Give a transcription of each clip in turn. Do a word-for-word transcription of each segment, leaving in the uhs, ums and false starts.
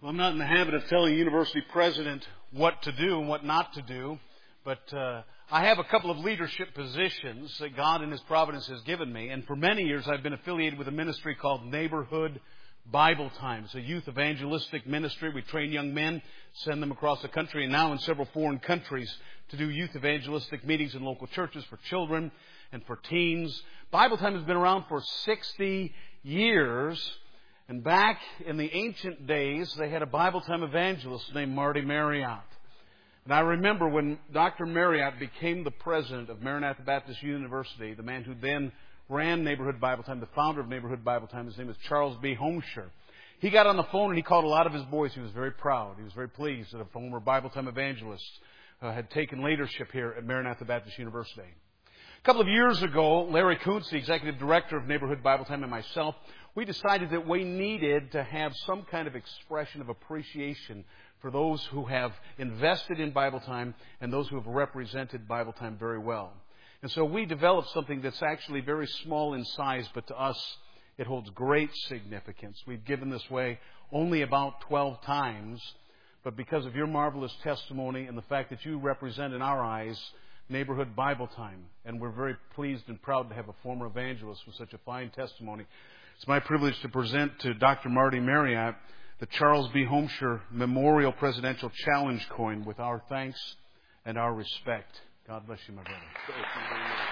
Well, I'm not in the habit of telling a university president what to do and what not to do, but uh, I have a couple of leadership positions that God in His providence has given me, and for many years I've been affiliated with a ministry called Neighborhood Bible Time. It's a youth evangelistic ministry. We train young men, send them across the country, and now in several foreign countries to do youth evangelistic meetings in local churches for children and for teens. Bible Time has been around for sixty years. And back in the ancient days, they had a Bible Time evangelist named Marty Marriott. And I remember when Doctor Marriott became the president of Maranatha Baptist University, the man who then ran Neighborhood Bible Time, the founder of Neighborhood Bible Time, his name is Charles B. Homsher. He got on the phone and he called a lot of his boys. He was very proud. He was very pleased that a former Bible Time evangelist uh, had taken leadership here at Maranatha Baptist University. A couple of years ago, Larry Kuntz, the executive director of Neighborhood Bible Time, and myself, we decided that we needed to have some kind of expression of appreciation for those who have invested in Bible Time and those who have represented Bible Time very well. And so we developed something that's actually very small in size, but to us it holds great significance. We've given this way only about twelve times, but because of your marvelous testimony and the fact that you represent in our eyes Neighborhood Bible Time, and we're very pleased and proud to have a former evangelist with such a fine testimony. It's my privilege to present to Doctor Marty Marriott the Charles B. Homsher Memorial Presidential Challenge coin with our thanks and our respect. God bless you, my brother. Thank you very much.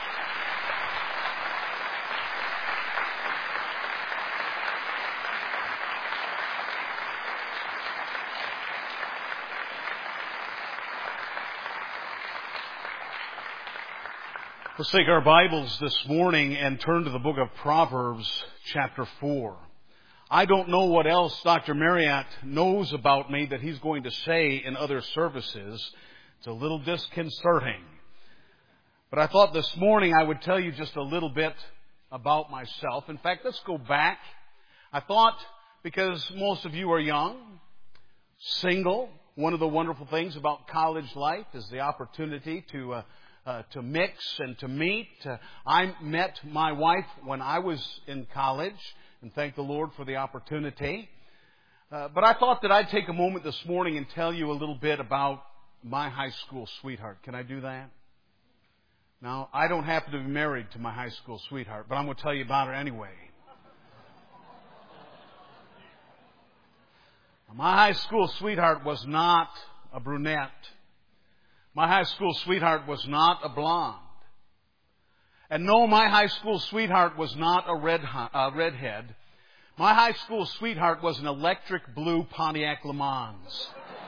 Let's take our Bibles this morning and turn to the book of Proverbs, chapter four. I don't know what else Doctor Marriott knows about me that he's going to say in other services. It's a little disconcerting. But I thought this morning I would tell you just a little bit about myself. In fact, let's go back. I thought, because most of you are young, single, one of the wonderful things about college life is the opportunity to... Uh, Uh, to mix and to meet. Uh, I met my wife when I was in college, and thank the Lord for the opportunity. Uh, but I thought that I'd take a moment this morning and tell you a little bit about my high school sweetheart. Can I do that? Now, I don't happen to be married to my high school sweetheart, but I'm going to tell you about her anyway. My high school sweetheart was not a brunette. My high school sweetheart was not a blonde. And no, my high school sweetheart was not a red, uh, redhead. My high school sweetheart was an electric blue Pontiac Le Mans.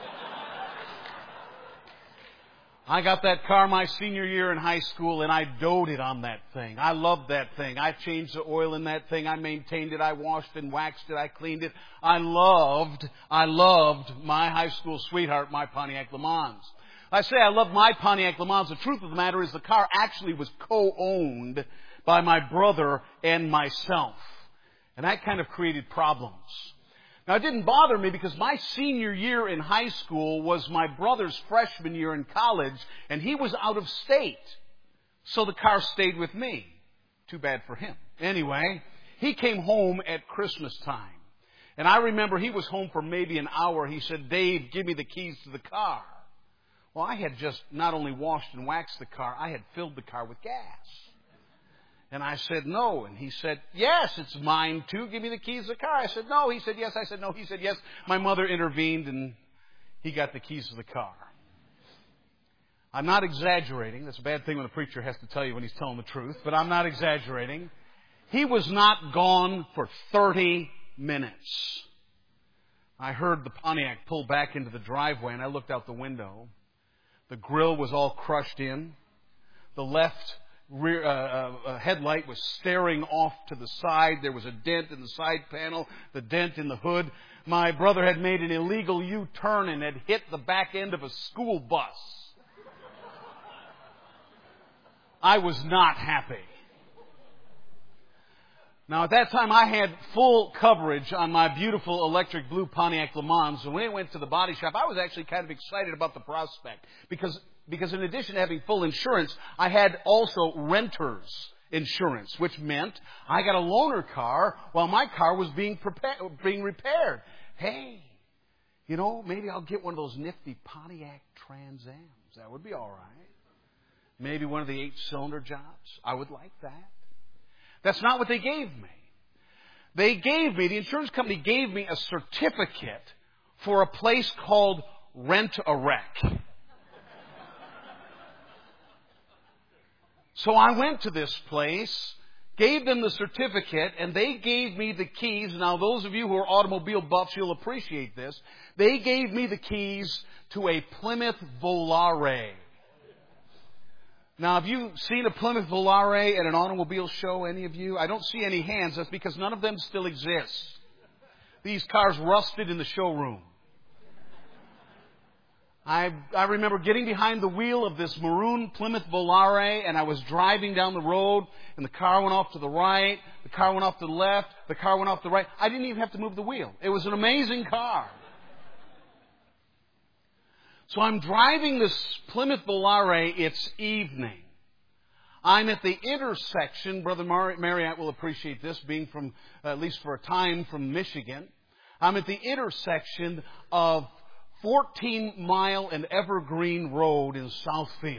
I got that car my senior year in high school, and I doted on that thing. I loved that thing. I changed the oil in that thing. I maintained it. I washed and waxed it. I cleaned it. I loved, I loved my high school sweetheart, my Pontiac Le Mans. I say I love my Pontiac Le Mans. The truth of the matter is the car actually was co-owned by my brother and myself. And that kind of created problems. Now, it didn't bother me because my senior year in high school was my brother's freshman year in college, and he was out of state. So the car stayed with me. Too bad for him. Anyway, he came home at Christmas time. And I remember he was home for maybe an hour. He said, "Dave, give me the keys to the car." Well, I had just not only washed and waxed the car, I had filled the car with gas. And I said, "No." And he said, "Yes, it's mine too. Give me the keys to the car." I said, "No." He said, "Yes." I said, "No." He said, "Yes." My mother intervened and he got the keys to the car. I'm not exaggerating. That's a bad thing when a preacher has to tell you when he's telling the truth, but I'm not exaggerating. He was not gone for thirty minutes. I heard the Pontiac pull back into the driveway and I looked out the window. The grill was all crushed in. The left rear uh, uh, headlight was staring off to the side. There was a dent in the side panel, the dent in the hood. My brother had made an illegal U-turn and had hit the back end of a school bus. I was not happy. Now, at that time, I had full coverage on my beautiful electric blue Pontiac Le Mans. And when it went to the body shop, I was actually kind of excited about the prospect. Because, because in addition to having full insurance, I had also renter's insurance, which meant I got a loaner car while my car was being, prepared, being repaired. Hey, You know, maybe I'll get one of those nifty Pontiac Trans Ams. That would be all right. Maybe one of the eight-cylinder jobs. I would like that. That's not what they gave me. They gave me, the insurance company gave me a certificate for a place called Rent-A-Wreck. So I went to this place, gave them the certificate, and they gave me the keys. Now, those of you who are automobile buffs, you'll appreciate this. They gave me the keys to a Plymouth Volare. Now, have you seen a Plymouth Volare at an automobile show, any of you? I don't see any hands. That's because none of them still exist. These cars rusted in the showroom. I, I remember getting behind the wheel of this maroon Plymouth Volare, and I was driving down the road, and the car went off to the right, the car went off to the left, the car went off to the right. I didn't even have to move the wheel. It was an amazing car. So I'm driving this Plymouth Volare. It's evening. I'm at the intersection. Brother Mar- Marriott will appreciate this, being from, uh, at least for a time, from Michigan. I'm at the intersection of fourteen mile and Evergreen Road in Southfield.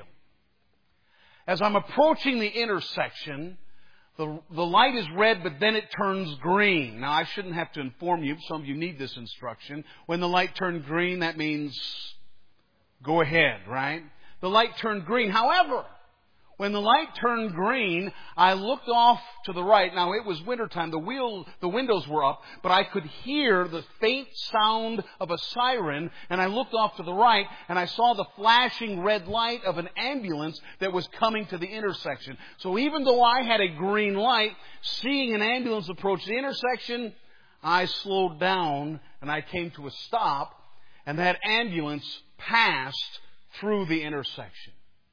As I'm approaching the intersection, the, the light is red, but then it turns green. Now, I shouldn't have to inform you. Some of you need this instruction. When the light turned green, that means go ahead, right? The light turned green. However, when the light turned green, I looked off to the right. Now, it was wintertime. The wheel, the windows were up, but I could hear the faint sound of a siren, and I looked off to the right, and I saw the flashing red light of an ambulance that was coming to the intersection. So even though I had a green light, seeing an ambulance approach the intersection, I slowed down, and I came to a stop, and that ambulance passed through the intersection.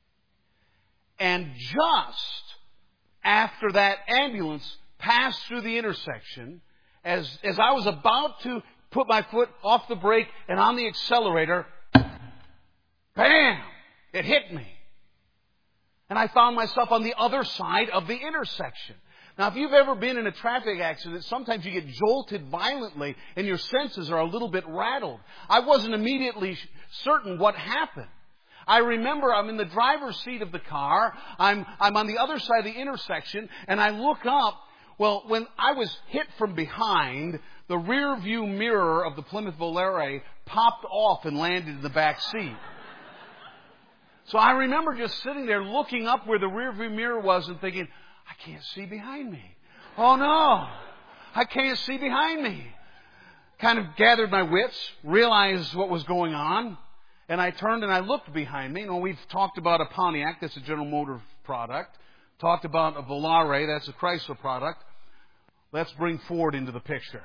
And just after that ambulance passed through the intersection, as, as I was about to put my foot off the brake and on the accelerator, bam! It hit me. And I found myself on the other side of the intersection. Now, if you've ever been in a traffic accident, sometimes you get jolted violently and your senses are a little bit rattled. I wasn't immediately certain what happened. I remember I'm in the driver's seat of the car. I'm, I'm on the other side of the intersection, and I look up. Well, when I was hit from behind, the rear view mirror of the Plymouth Volare popped off and landed in the back seat. So I remember just sitting there looking up where the rear view mirror was and thinking, I can't see behind me. Oh no, I can't see behind me. Kind of gathered my wits, realized what was going on. And I turned and I looked behind me. You know, we've talked about a Pontiac, that's a General Motors product. Talked about a Volare, that's a Chrysler product. Let's bring Ford into the picture.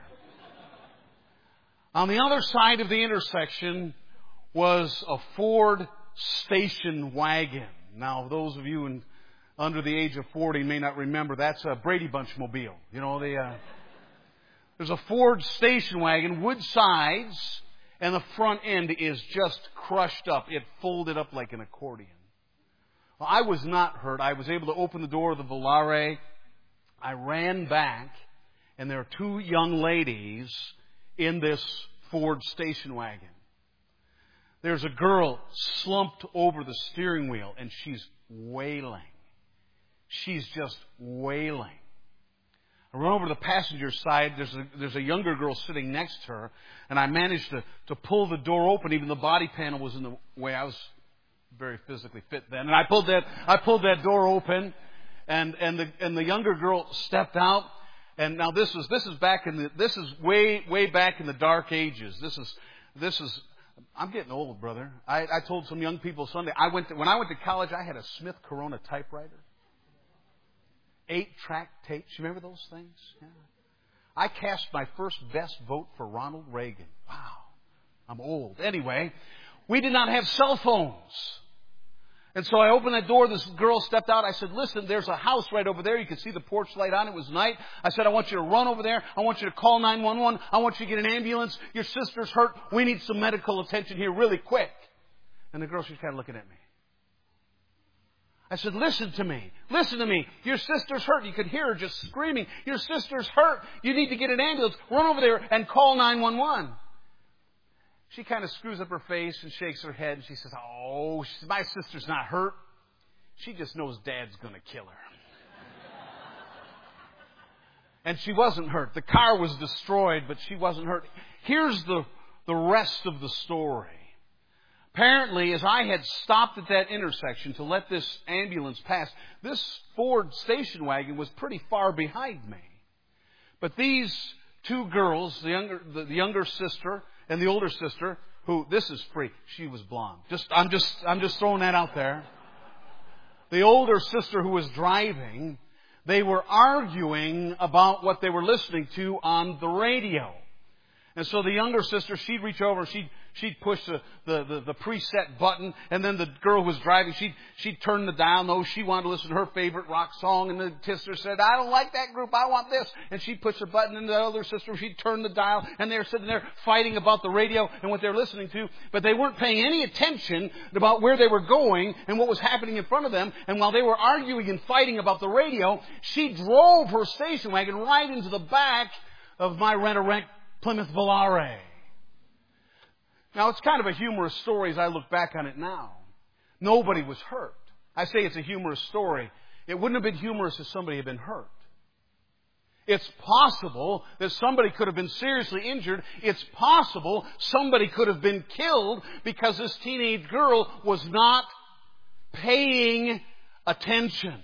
On the other side of the intersection was a Ford station wagon. Now, those of you in, under the age of forty may not remember, that's a Brady Bunch mobile. You know, they, uh, there's a Ford station wagon, wood sides, and the front end is just crushed up. It folded up like an accordion. Well, I was not hurt. I was able to open the door of the Volare. I ran back, and there are two young ladies in this Ford station wagon. There's a girl slumped over the steering wheel, and she's wailing. She's just wailing. I run over to the passenger side. There's a, there's a younger girl sitting next to her, and I managed to, to pull the door open. Even the body panel was in the way. I was very physically fit then, and I pulled that I pulled that door open, and and the and the younger girl stepped out. And now this was this is back in the this is way way back in the dark ages. This is this is I'm getting old, brother. I, I told some young people Sunday I went to, when I went to college, I had a Smith Corona typewriter. Eight-track tapes. You remember those things? Yeah. I cast my first best vote for Ronald Reagan. Wow. I'm old. Anyway, we did not have cell phones. And so I opened that door. This girl stepped out. I said, listen, there's a house right over there. You can see the porch light on. It was night. I said, I want you to run over there. I want you to call nine one one. I want you to get an ambulance. Your sister's hurt. We need some medical attention here really quick. And the girl, she's kind of looking at me. I said, listen to me. Listen to me. Your sister's hurt. You could hear her just screaming. Your sister's hurt. You need to get an ambulance. Run over there and call nine one one. she kind of screws up her face and shakes her head, and she says, oh, she says, my sister's not hurt. She just knows Dad's going to kill her. And she wasn't hurt. The car was destroyed, but she wasn't hurt. Here's the, the rest of the story. Apparently, as I had stopped at that intersection to let this ambulance pass, this Ford station wagon was pretty far behind me. But these two girls, the younger, the, the younger sister and the older sister, who, this is free, she was blonde. Just, I'm just, I'm just throwing that out there. The older sister who was driving, they were arguing about what they were listening to on the radio. And so the younger sister, she'd reach over and she'd, she'd push the, the, the, the preset button. And then the girl who was driving, she'd, she'd turn the dial. No, she wanted to listen to her favorite rock song. And the sister said, I don't like that group. I want this. And she'd push the button. And the other sister, she'd turn the dial. And they were sitting there fighting about the radio and what they were listening to. But they weren't paying any attention about where they were going and what was happening in front of them. And while they were arguing and fighting about the radio, she drove her station wagon right into the back of my Rent-A-Wreck Plymouth Volare. Now, it's kind of a humorous story as I look back on it now. Nobody was hurt. I say it's a humorous story. It wouldn't have been humorous if somebody had been hurt. It's possible that somebody could have been seriously injured. It's possible somebody could have been killed because this teenage girl was not paying attention.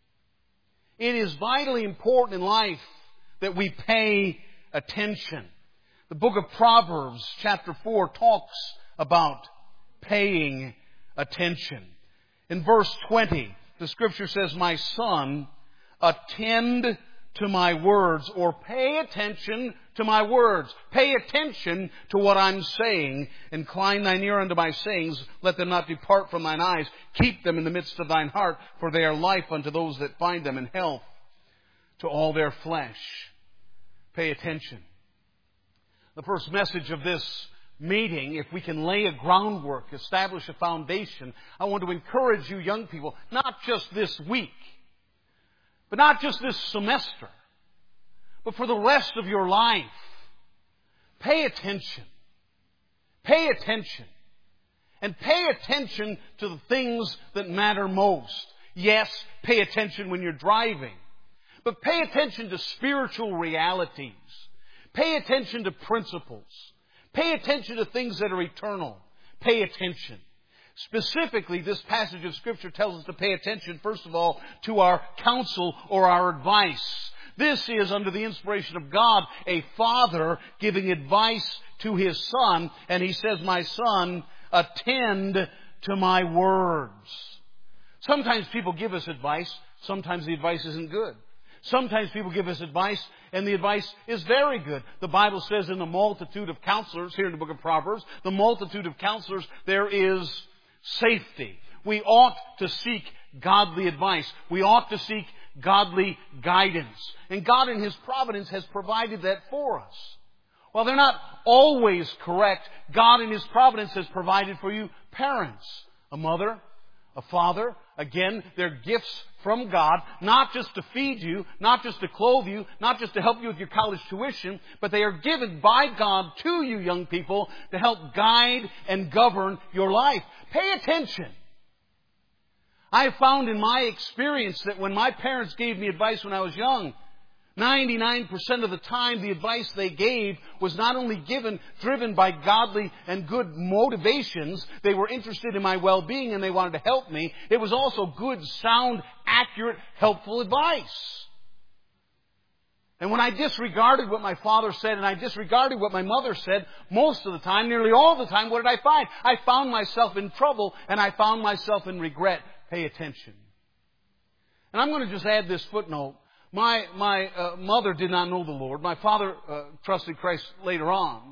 It is vitally important in life that we pay attention. The book of Proverbs, chapter four, talks about paying attention. In verse twenty, the scripture says, my son, attend to my words, or pay attention to my words. Pay attention to what I'm saying. Incline thine ear unto my sayings. Let them not depart from thine eyes. Keep them in the midst of thine heart, for they are life unto those that find them, and health to all their flesh. Pay attention. The first message of this meeting, if we can lay a groundwork, establish a foundation, I want to encourage you young people, not just this week, but not just this semester, but for the rest of your life. Pay attention. Pay attention. And pay attention to the things that matter most. Yes, pay attention when you're driving, but pay attention to spiritual realities. Pay attention to principles. Pay attention to things that are eternal. Pay attention. Specifically, this passage of Scripture tells us to pay attention, first of all, to our counsel or our advice. This is, under the inspiration of God, a father giving advice to his son. And he says, my son, attend to my words. Sometimes people give us advice. Sometimes the advice isn't good. Sometimes people give us advice, and the advice is very good. The Bible says in the multitude of counselors, here in the book of Proverbs, the multitude of counselors, there is safety. We ought to seek godly advice. We ought to seek godly guidance. And God in His providence has provided that for us. While they're not always correct, God in His providence has provided for you parents, a mother, a father. Again, they're gifts from God, not just to feed you, not just to clothe you, not just to help you with your college tuition, but they are given by God to you, young people, to help guide and govern your life. Pay attention. I have found in my experience that when my parents gave me advice when I was young, ninety-nine percent of the time the advice they gave was not only given, driven by godly and good motivations. They were interested in my well-being and they wanted to help me. It was also good, sound, accurate, helpful advice. And when I disregarded what my father said and I disregarded what my mother said, most of the time, nearly all the time, what did I find? I found myself in trouble and I found myself in regret. Pay attention. And I'm going to just add this footnote. My my uh, mother did not know the Lord. My father uh, trusted Christ later on.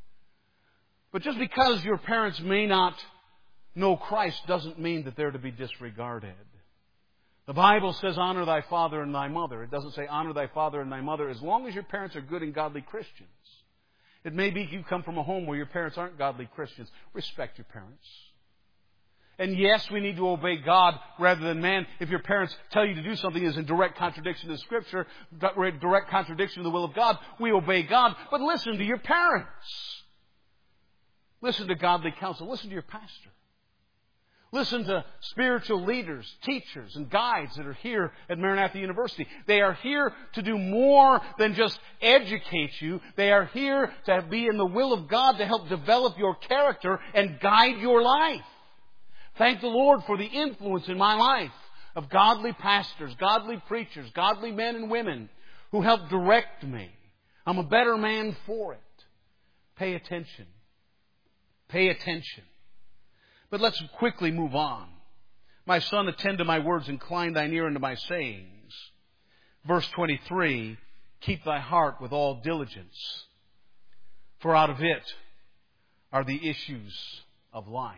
But just because your parents may not know Christ doesn't mean that they're to be disregarded. The Bible says, honor thy father and thy mother. It doesn't say honor thy father and thy mother as long as your parents are good and godly Christians. It may be you come from a home where your parents aren't godly Christians. Respect your parents. And yes, we need to obey God rather than man. If your parents tell you to do something that is in direct contradiction to Scripture, direct contradiction to the will of God, we obey God. But listen to your parents. Listen to godly counsel. Listen to your pastor. Listen to spiritual leaders, teachers, and guides that are here at Maranatha University. They are here to do more than just educate you. They are here to be in the will of God to help develop your character and guide your life. Thank the Lord for the influence in my life of godly pastors, godly preachers, godly men and women who help direct me. I'm a better man for it. Pay attention. Pay attention. But let's quickly move on. My son, attend to my words, incline thine ear unto my sayings. Verse twenty-three, keep thy heart with all diligence, for out of it are the issues of life.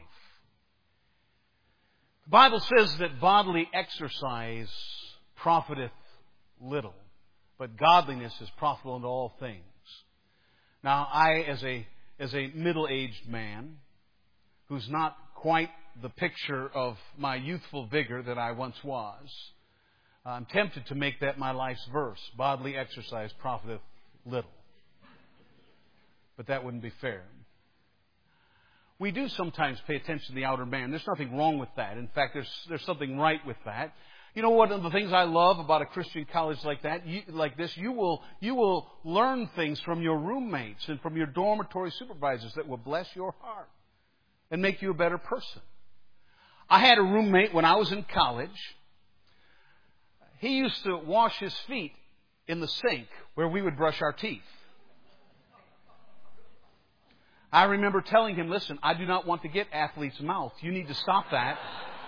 The Bible says that bodily exercise profiteth little, but godliness is profitable unto all things. Now, I, as a as a middle-aged man, who's not quite the picture of my youthful vigor that I once was, I'm tempted to make that my life's verse. Bodily exercise profiteth little. But that wouldn't be fair. We do sometimes pay attention to the outer man. There's nothing wrong with that. In fact, there's there's something right with that. You know, one of the things I love about a Christian college like that, you, like this, you will you will learn things from your roommates and from your dormitory supervisors that will bless your heart and make you a better person. I had a roommate when I was in college. He used to wash his feet in the sink where we would brush our teeth. I remember telling him, listen, I do not want to get athlete's mouth. You need to stop that.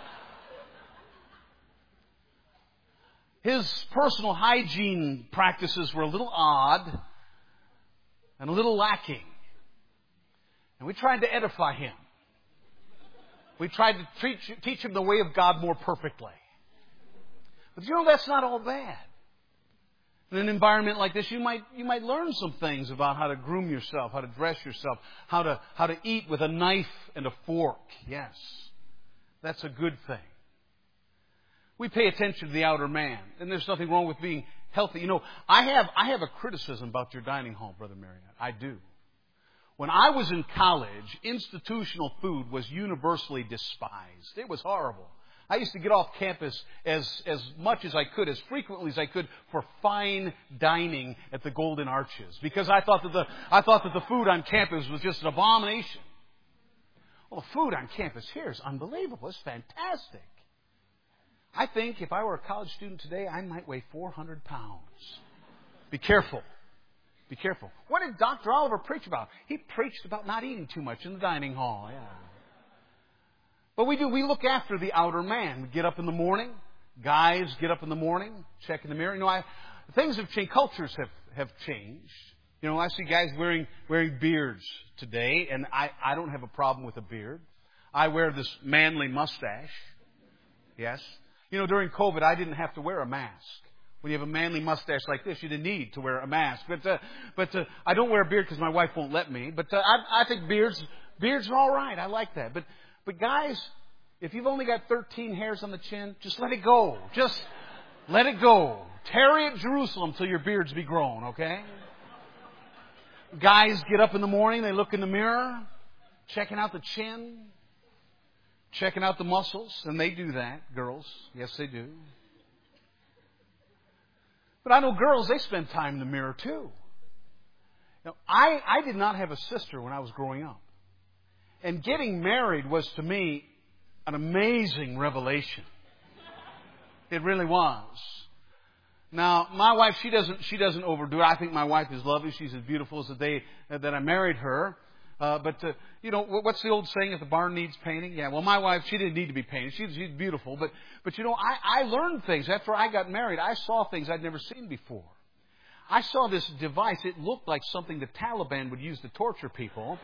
His personal hygiene practices were a little odd and a little lacking. And we tried to edify him. We tried to teach, teach him the way of God more perfectly. But you know, that's not all bad. In an environment like this, you might you might learn some things about how to groom yourself, how to dress yourself, how to how to eat with a knife and a fork. Yes, that's a good thing. We pay attention to the outer man, and there's nothing wrong with being healthy. You know, I have I have a criticism about your dining hall, Brother Marriott. I do. When I was in college, institutional food was universally despised. It was horrible. I used to get off campus as, as much as I could, as frequently as I could, for fine dining at the Golden Arches, because I thought that the I thought that the food on campus was just an abomination. Well, the food on campus here is unbelievable. It's fantastic. I think if I were a college student today, I might weigh four hundred pounds. Be careful. Be careful. What did Doctor Oliver preach about? He preached about not eating too much in the dining hall. Yeah. But we do. We look after the outer man. We get up in the morning. Guys get up in the morning, check in the mirror. You know, I, things have changed. Cultures have, have changed. You know, I see guys wearing wearing beards today, and I, I don't have a problem with a beard. I wear this manly mustache. Yes. You know, during COVID, I didn't have to wear a mask. When you have a manly mustache like this, you didn't need to wear a mask. But uh, but uh, I don't wear a beard because my wife won't let me. But uh, I, I think beards beards are all right. I like that. But but guys, if you've only got thirteen hairs on the chin, just let it go. Just let it go. Tarry at Jerusalem till your beards be grown, okay? Guys get up in the morning, they look in the mirror, checking out the chin, checking out the muscles, and they do that, girls. Yes, they do. But I know girls, they spend time in the mirror too. Now, I, I did not have a sister when I was growing up. And getting married was, to me, an amazing revelation. It really was. Now, my wife, she doesn't she doesn't overdo it. I think my wife is lovely. She's as beautiful as the day that I married her. Uh, but, uh, you know, what's the old saying, if the barn needs painting? Yeah, well, my wife, she didn't need to be painted. She's, she's beautiful. But, but you know, I, I learned things. After I got married, I saw things I'd never seen before. I saw this device. It looked like something the Taliban would use to torture people.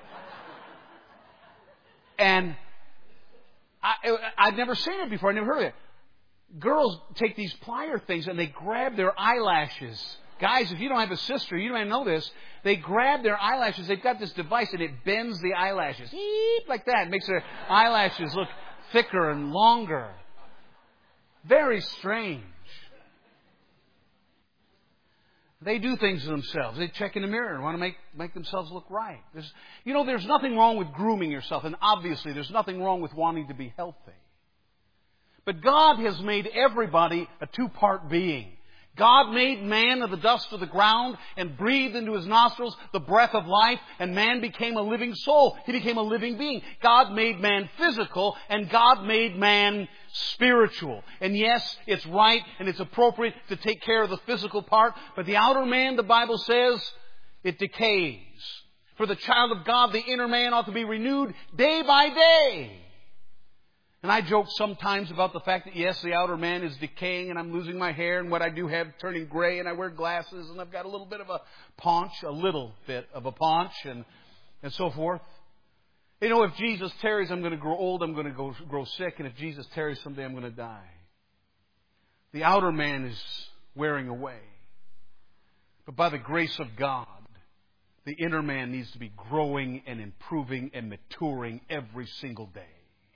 And I, I'd never seen it before. I never heard of it. Girls take these plier things and they grab their eyelashes. Guys, if you don't have a sister, you don't even know this. They grab their eyelashes. They've got this device and it bends the eyelashes. Eep, like that. It makes their eyelashes look thicker and longer. Very strange. They do things to themselves. They check in the mirror and want to make, make themselves look right. There's, you know, there's nothing wrong with grooming yourself. And obviously, there's nothing wrong with wanting to be healthy. But God has made everybody a two-part being. God made man of the dust of the ground and breathed into his nostrils the breath of life, and man became a living soul. He became a living being. God made man physical, and God made man spiritual. And yes, it's right and it's appropriate to take care of the physical part, but the outer man, the Bible says, it decays. For the child of God, the inner man ought to be renewed day by day. And I joke sometimes about the fact that, yes, the outer man is decaying and I'm losing my hair and what I do have turning gray and I wear glasses and I've got a little bit of a paunch, a little bit of a paunch and, and so forth. You know, if Jesus tarries, I'm going to grow old, I'm going to go, grow sick, and if Jesus tarries someday, I'm going to die. The outer man is wearing away. But by the grace of God, the inner man needs to be growing and improving and maturing every single day.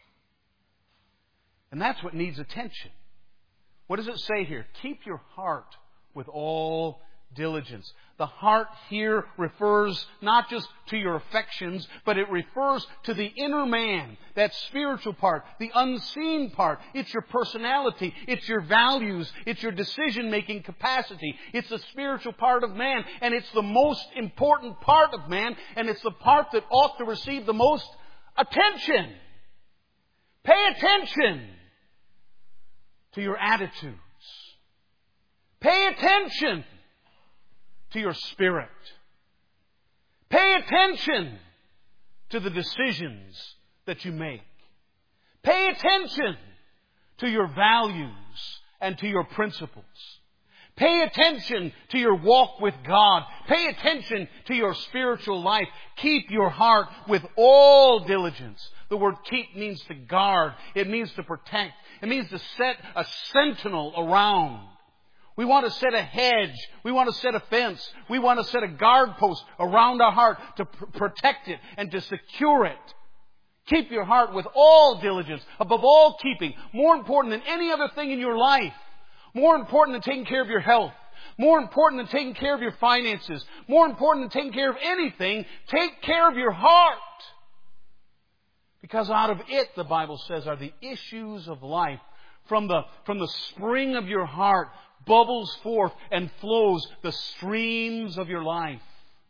And that's what needs attention. What does it say here? Keep your heart with all diligence. The heart here refers not just to your affections, but it refers to the inner man, that spiritual part, the unseen part. It's your personality. It's your values. It's your decision-making capacity. It's the spiritual part of man, and it's the most important part of man, and it's the part that ought to receive the most attention. Pay attention to your attitudes. Pay attention to your spirit. Pay attention to the decisions that you make. Pay attention to your values and to your principles. Pay attention to your walk with God. Pay attention to your spiritual life. Keep your heart with all diligence. The word keep means to guard. It means to protect. It means to set a sentinel around. We want to set a hedge. We want to set a fence. We want to set a guard post around our heart to pr- protect it and to secure it. Keep your heart with all diligence, above all keeping. More important than any other thing in your life. More important than taking care of your health. More important than taking care of your finances. More important than taking care of anything. Take care of your heart. Because out of it, the Bible says, are the issues of life. From the, from the spring of your heart bubbles forth and flows the streams of your life.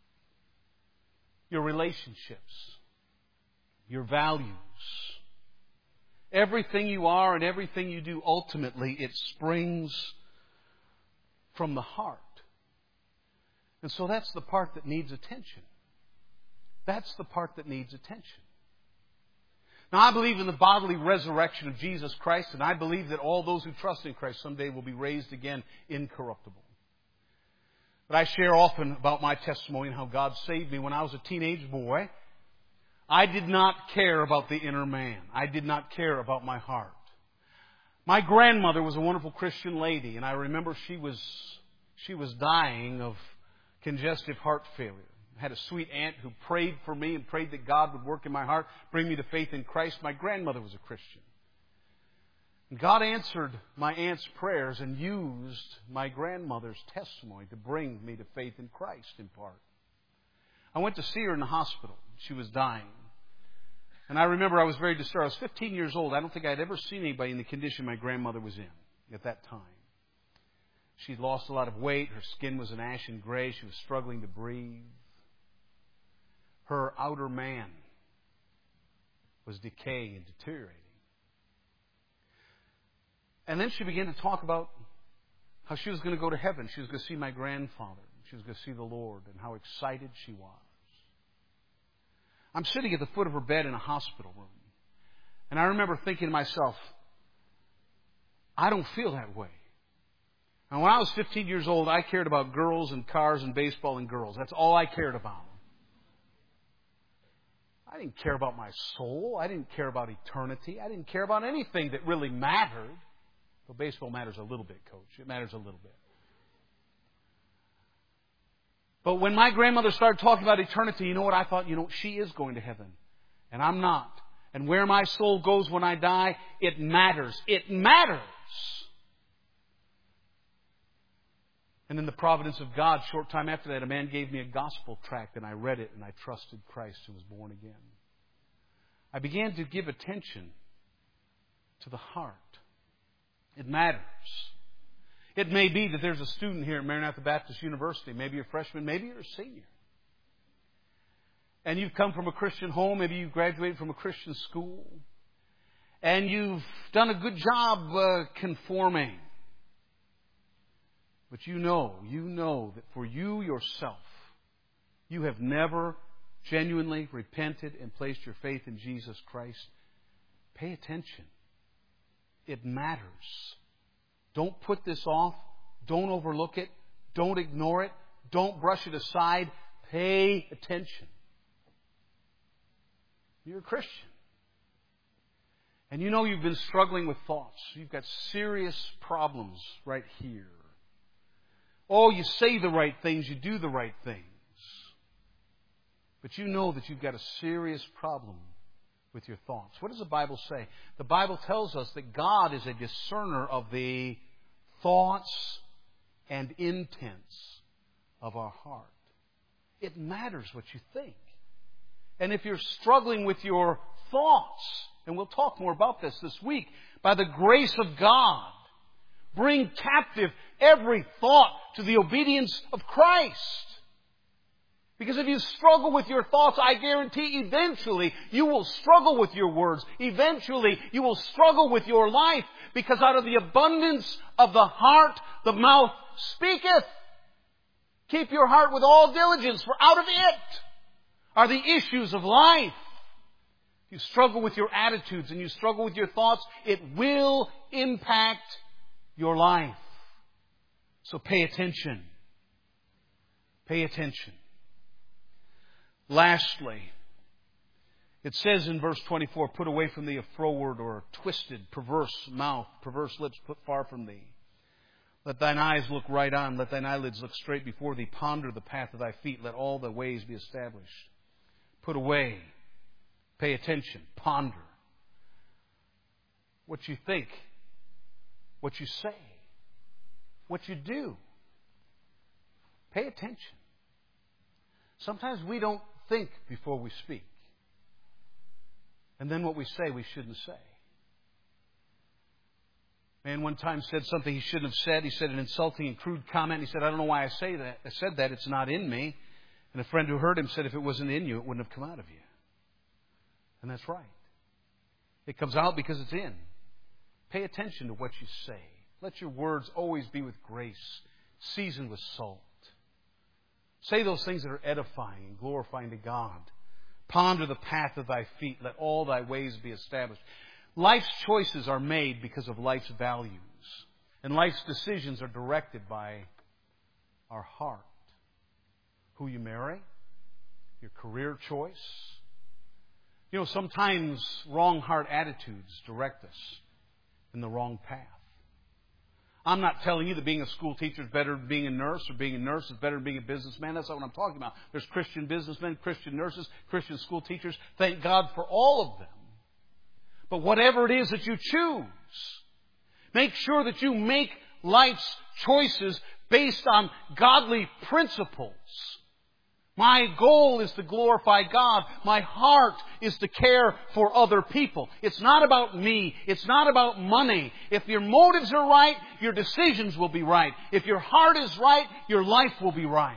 Your relationships. Your values. Everything you are and everything you do, ultimately, it springs from the heart. And so that's the part that needs attention. That's the part that needs attention. Now, I believe in the bodily resurrection of Jesus Christ, and I believe that all those who trust in Christ someday will be raised again incorruptible. But I share often about my testimony and how God saved me when I was a teenage boy. I did not care about the inner man. I did not care about my heart. My grandmother was a wonderful Christian lady, and I remember she was she was dying of congestive heart failure. I had a sweet aunt who prayed for me and prayed that God would work in my heart, bring me to faith in Christ. My grandmother was a Christian. And God answered my aunt's prayers and used my grandmother's testimony to bring me to faith in Christ in part. I went to see her in the hospital. She was dying. And I remember I was very disturbed. I was fifteen years old. I don't think I'd ever seen anybody in the condition my grandmother was in at that time. She'd lost a lot of weight. Her skin was an ashen gray. She was struggling to breathe. Her outer man was decaying and deteriorating. And then she began to talk about how she was going to go to heaven. She was going to see my grandfather. She was going to see the Lord, and how excited she was. I'm sitting at the foot of her bed in a hospital room. And I remember thinking to myself, I don't feel that way. And when I was fifteen years old, I cared about girls and cars and baseball and girls. That's all I cared about. I didn't care about my soul. I didn't care about eternity. I didn't care about anything that really mattered. Well, baseball matters a little bit, Coach. It matters a little bit. But when my grandmother started talking about eternity, you know what I thought? You know, she is going to heaven. And I'm not. And where my soul goes when I die, it matters. It matters. And in the providence of God, short time after that, a man gave me a gospel tract, and I read it, and I trusted Christ and was born again. I began to give attention to the heart. It matters. It may be that there's a student here at Maranatha Baptist University. Maybe you're a freshman, maybe you're a senior. And you've come from a Christian home, maybe you've graduated from a Christian school. And you've done a good job uh, conforming. But you know, you know that for you yourself, you have never genuinely repented and placed your faith in Jesus Christ. Pay attention. It matters. Don't put this off. Don't overlook it. Don't ignore it. Don't brush it aside. Pay attention. You're a Christian. And you know you've been struggling with thoughts. You've got serious problems right here. Oh, you say the right things, you do the right things. But you know that you've got a serious problem with your thoughts. What does the Bible say? The Bible tells us that God is a discerner of the thoughts and intents of our heart. It matters what you think. And if you're struggling with your thoughts, and we'll talk more about this this week, by the grace of God, bring captive every thought to the obedience of Christ. Because if you struggle with your thoughts, I guarantee eventually you will struggle with your words. Eventually you will struggle with your life. Because out of the abundance of the heart, the mouth speaketh. Keep your heart with all diligence, for out of it are the issues of life. If you struggle with your attitudes and you struggle with your thoughts, it will impact your life. So pay attention. Pay attention. Lastly, it says in verse twenty-four, put away from thee a froward or a twisted, perverse mouth, perverse lips put far from thee. Let thine eyes look right on, let thine eyelids look straight before thee. Ponder the path of thy feet, let all thy ways be established. Put away, pay attention, ponder. What you think, what you say, what you do. Pay attention. Sometimes we don't think before we speak. And then what we say, we shouldn't say. Man one time said something he shouldn't have said. He said an insulting and crude comment. He said, I don't know why I say that. I said that. It's not in me. And a friend who heard him said, if it wasn't in you, it wouldn't have come out of you. And that's right. It comes out because it's in. Pay attention to what you say. Let your words always be with grace, seasoned with salt. Say those things that are edifying and glorifying to God. Ponder the path of thy feet. Let all thy ways be established. Life's choices are made because of life's values. And life's decisions are directed by our heart. Who you marry, your career choice. You know, sometimes wrong heart attitudes direct us in the wrong path. I'm not telling you that being a school teacher is better than being a nurse, or being a nurse is better than being a businessman. That's not what I'm talking about. There's Christian businessmen, Christian nurses, Christian school teachers. Thank God for all of them. But whatever it is that you choose, make sure that you make life's choices based on godly principles. My goal is to glorify God. My heart is to care for other people. It's not about me. It's not about money. If your motives are right, your decisions will be right. If your heart is right, your life will be right.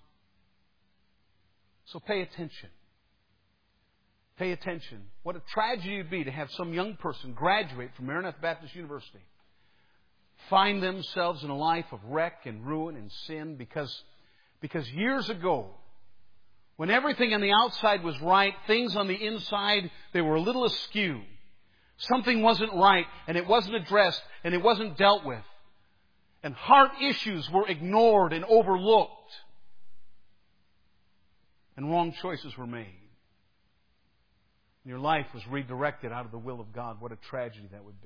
So pay attention. Pay attention. What a tragedy it would be to have some young person graduate from Maranatha Baptist University, find themselves in a life of wreck and ruin and sin because, because years ago, when everything on the outside was right, things on the inside, they were a little askew. Something wasn't right, and it wasn't addressed, and it wasn't dealt with. And heart issues were ignored and overlooked. And wrong choices were made. And your life was redirected out of the will of God. What a tragedy that would be.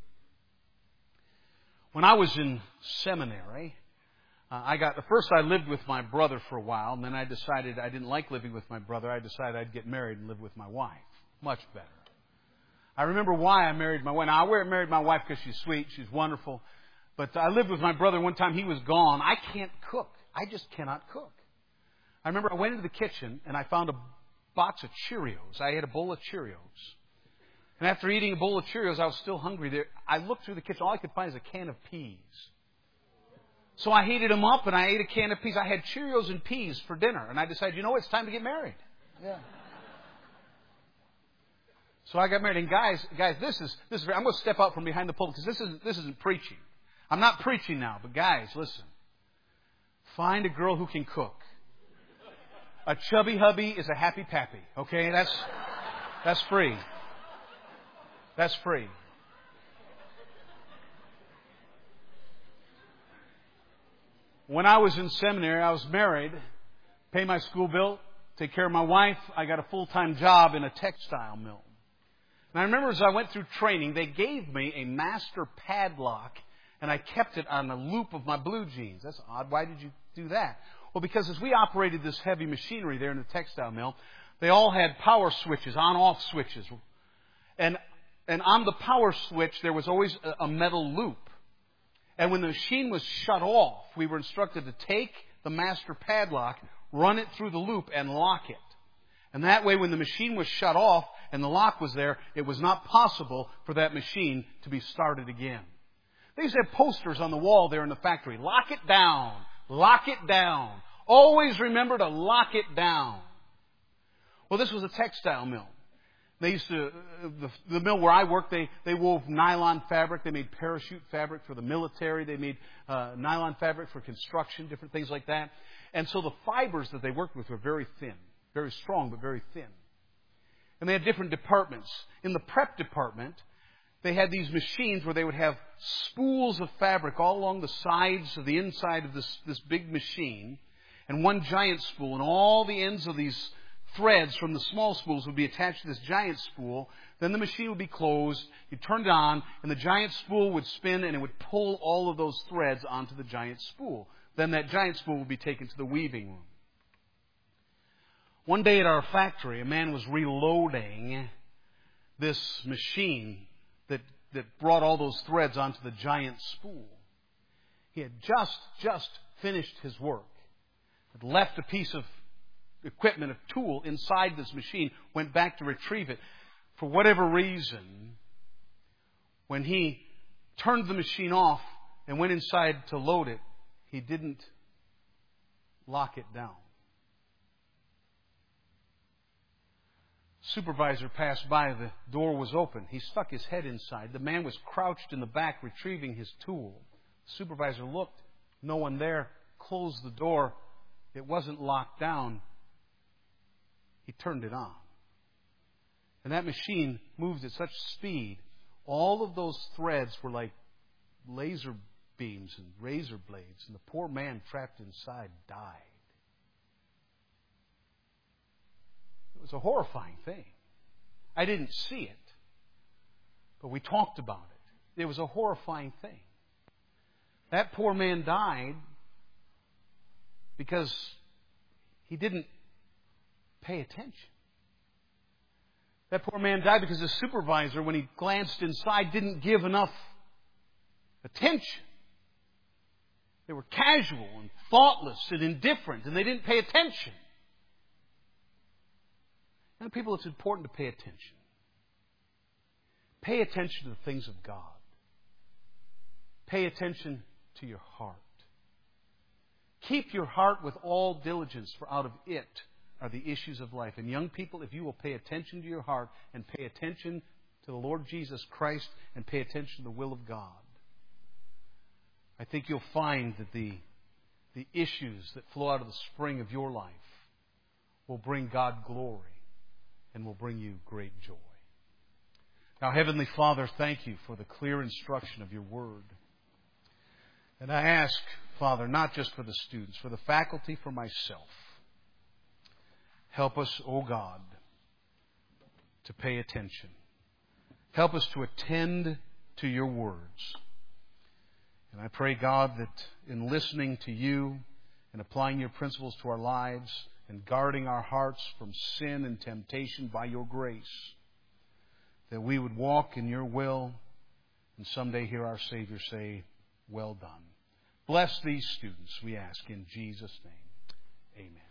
When I was in seminary, Uh, I got, first I lived with my brother for a while, and then I decided I didn't like living with my brother. I decided I'd get married and live with my wife. Much better. I remember why I married my wife. Now, I married my wife because she's sweet, she's wonderful. But I lived with my brother one time. He was gone. I can't cook. I just cannot cook. I remember I went into the kitchen and I found a box of Cheerios. I had a bowl of Cheerios. And after eating a bowl of Cheerios, I was still hungry. There, I looked through the kitchen. All I could find is a can of peas. So I heated them up and I ate a can of peas. I had Cheerios and peas for dinner. And I decided, you know what, it's time to get married. Yeah. So I got married. And guys, guys, this is this is. I'm going to step out from behind the pulpit because this isn't this isn't preaching. I'm not preaching now, but guys, listen. Find a girl who can cook. A chubby hubby is a happy pappy. Okay, that's that's free. That's free. When I was in seminary, I was married, pay my school bill, take care of my wife. I got a full-time job in a textile mill. And I remember as I went through training, they gave me a master padlock, and I kept it on the loop of my blue jeans. That's odd. Why did you do that? Well, because as we operated this heavy machinery there in the textile mill, they all had power switches, on-off switches. And and on the power switch, there was always a metal loop. And when the machine was shut off, we were instructed to take the master padlock, run it through the loop, and lock it. And that way, when the machine was shut off and the lock was there, it was not possible for that machine to be started again. They used to have posters on the wall there in the factory. Lock it down. Lock it down. Always remember to lock it down. Well, this was a textile mill. They used to, the, the mill where I worked, they, they wove nylon fabric. They made parachute fabric for the military. They made uh, nylon fabric for construction, different things like that. And so the fibers that they worked with were very thin, very strong, but very thin. And they had different departments. In the prep department, they had these machines where they would have spools of fabric all along the sides of the inside of this, this big machine, and one giant spool, and all the ends of these threads from the small spools would be attached to this giant spool. Then the machine would be closed, you turned it on, and the giant spool would spin, and it would pull all of those threads onto the giant spool. Then that giant spool would be taken to the weaving room. One day at our factory, a man was reloading this machine that, that brought all those threads onto the giant spool. He had just, just finished his work. Had left a piece of equipment, a tool inside this machine, went back to retrieve it. For whatever reason, when he turned the machine off and went inside to load it, he didn't lock it down. Supervisor passed by. The door was open. He stuck his head inside. The man was crouched in the back retrieving his tool. The supervisor looked. No one there. Closed the door. It wasn't locked down. He turned it on. And that machine moved at such speed. All of those threads were like laser beams and razor blades. And the poor man trapped inside died. It was a horrifying thing. I didn't see it, but we talked about it. It was a horrifying thing. That poor man died because he didn't pay attention. That poor man died because the supervisor, when he glanced inside, didn't give enough attention. They were casual and thoughtless and indifferent, and they didn't pay attention. And people, it's important to pay attention. Pay attention to the things of God. Pay attention to your heart. Keep your heart with all diligence, for out of it are the issues of life. And young people, if you will pay attention to your heart and pay attention to the Lord Jesus Christ and pay attention to the will of God, I think you'll find that the, the issues that flow out of the spring of your life will bring God glory and will bring you great joy. Now, Heavenly Father, thank you for the clear instruction of your Word. And I ask, Father, not just for the students, for the faculty, for myself, help us, O God, to pay attention. Help us to attend to your words. And I pray, God, that in listening to you and applying your principles to our lives and guarding our hearts from sin and temptation by your grace, that we would walk in your will and someday hear our Savior say, well done. Bless these students, we ask in Jesus' name. Amen.